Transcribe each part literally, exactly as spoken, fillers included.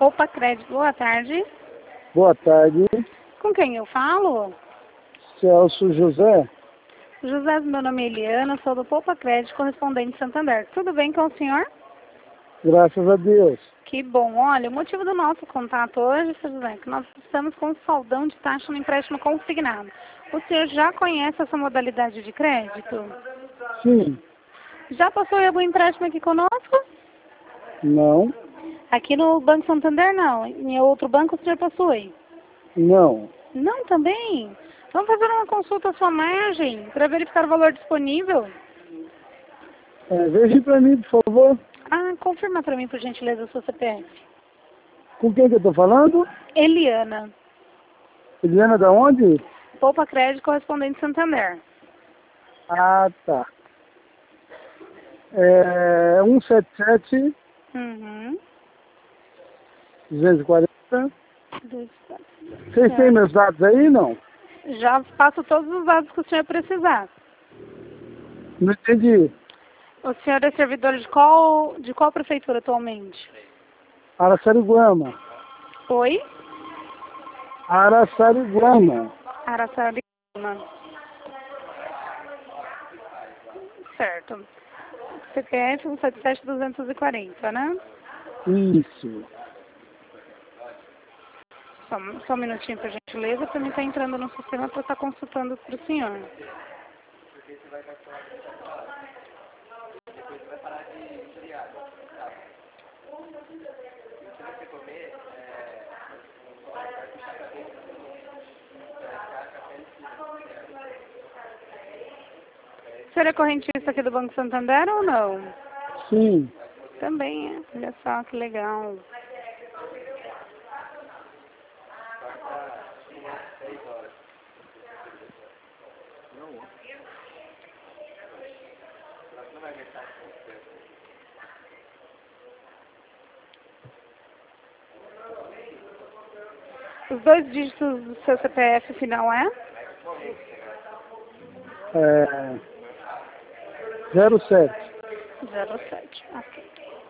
Opa, Crédito, boa tarde. Boa tarde, Com quem eu falo? Celso José. José, meu nome é Eliana, sou do Poupa Crédito, correspondente Santander. Tudo bem com o senhor? Graças a Deus. Que bom. Olha, o motivo do nosso contato hoje, seu José, é que nós estamos com um saldão de taxa no empréstimo consignado. O senhor já conhece essa modalidade de crédito? Sim. Já possui algum empréstimo aqui conosco? Não. Aqui no Banco Santander, não. Em outro banco, o senhor possui? Não. Não, também? Vamos fazer uma consulta à sua margem para verificar o valor disponível. É, veja para mim, por favor. Ah, confirma para mim, por gentileza, o seu C P F. Com quem que eu estou falando? Eliana. Eliana da onde? Poupa Crédito, correspondente Santander. Ah, tá. É um sete sete, Uhum. duzentos e quarenta. Dois, quatro, Vocês têm certo. meus dados aí, não? Já passo todos os dados que o senhor precisar. Não entendi. O senhor é servidor de qual, de qual prefeitura atualmente? Araçariguama. Oi? Araçariguama. Araçariguama. Certo. C P F um sete sete, duzentos e quarenta, né? Isso. Só, só um minutinho, por gentileza, para mim estar entrando no sistema para estar consultando para o senhor. O senhor é correntista aqui do Banco Santander ou não? Sim. Também é. Olha só que legal. Os dois dígitos do seu C P F final é? É, zero sete. zero sete. Ok.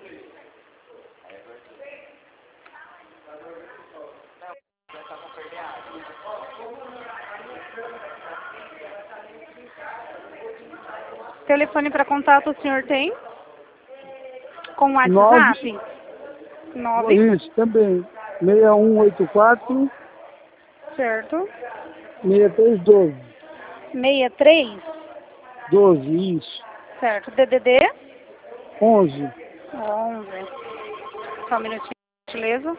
Telefone para contato o senhor tem? Com WhatsApp? nove. Isso, também. seis um oito quatro, Certo. seis três um dois. sessenta e três. doze, isso. Certo. D D D? onze. onze. Só um minutinho, por gentileza.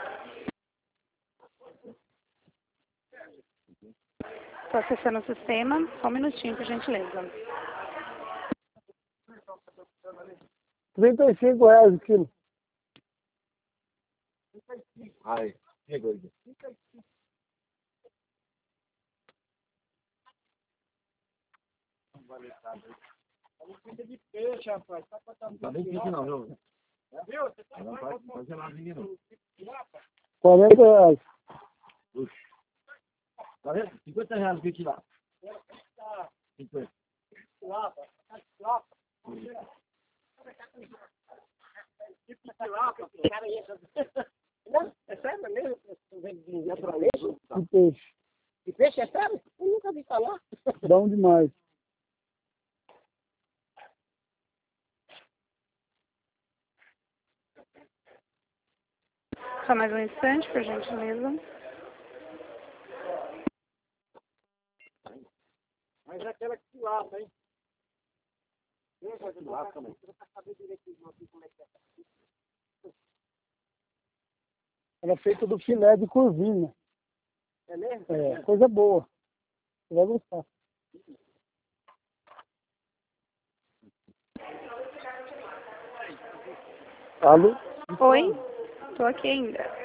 Estou acessando o sistema. Só um minutinho, por gentileza. trinta e cinco reais o quilo. Ai, chegou. De peixe, rapaz. Não tá nem pique não, viu? Não vai fazer nada ninguém não. quarenta reais. Puxa. Tá vendo? cinquenta reais o pique lá. cinquenta. Não, é sério mesmo? Naturalmente? De peixe. De peixe é sério? Eu nunca vi falar. Bom demais. Só mais um instante, por gentileza. Mas é aquela que se lava, hein? Deixa de lava também. Pra saber direitinho aqui como é que é. Ela é feita do filé de corvina. É mesmo? É, coisa boa. Você vai gostar. Alô? Oi? Estou aqui ainda.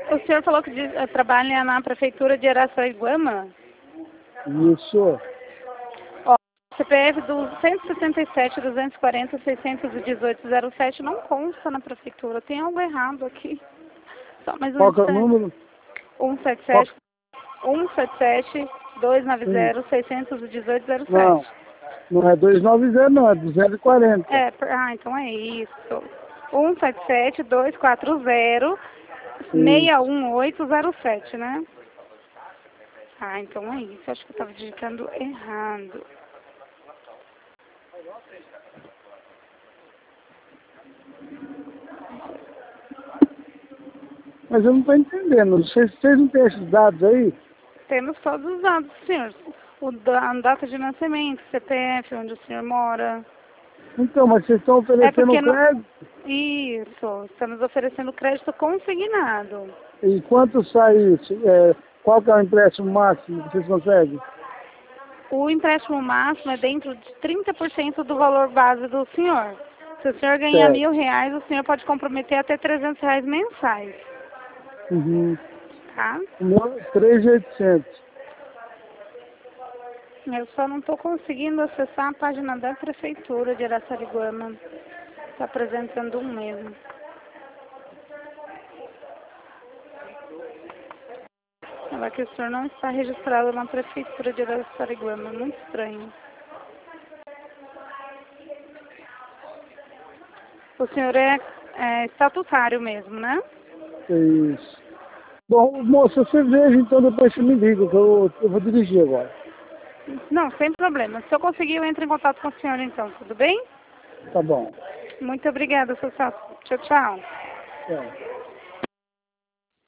O senhor falou que diz- trabalha na prefeitura de Araçariguama? Isso. Ó, C P F do cento e sessenta e sete, duzentos e quarenta, seiscentos e dezoito, zero sete não consta na prefeitura. Tem algo errado aqui. Só mais um Qual que é o instante. número? um sete sete, um sete sete, dois nove zero, seiscentos e dezoito, zero Não, sete. não é duzentos e noventa, não, é duzentos e quarenta. É, per- ah, então é isso. um sete sete, dois quatro zero, seis um oito zero sete, né? Ah, então é isso. Acho que eu estava digitando errado. Mas eu não estou entendendo. Vocês, vocês não têm esses dados aí? Temos todos os dados, senhor. O da, a data de nascimento, C P F, onde o senhor mora. Então, mas vocês estão É oferecendo porque não... crédito? Isso, estamos oferecendo crédito consignado. E quanto sai isso? É, qual que é o empréstimo máximo que vocês conseguem? O empréstimo máximo é dentro de trinta por cento do valor base do senhor. Se o senhor ganhar Certo. mil reais, o senhor pode comprometer até trezentos reais mensais, Uhum. tá? O meu, três mil e oitocentos. Eu só não estou conseguindo acessar a página da prefeitura de Araçariguama. Está apresentando um mesmo. Ela que o senhor não está registrado na prefeitura de Araçariguama. Muito estranho. O senhor é, é estatutário mesmo, né? Isso. Bom, moça, você veja, então depois você me liga, que eu, eu vou dirigir agora. Não, sem problema. Se eu conseguir, eu entro em contato com o senhor então, tudo bem? Tá bom. Muito obrigada, seu Sato. Tchau, tchau. É.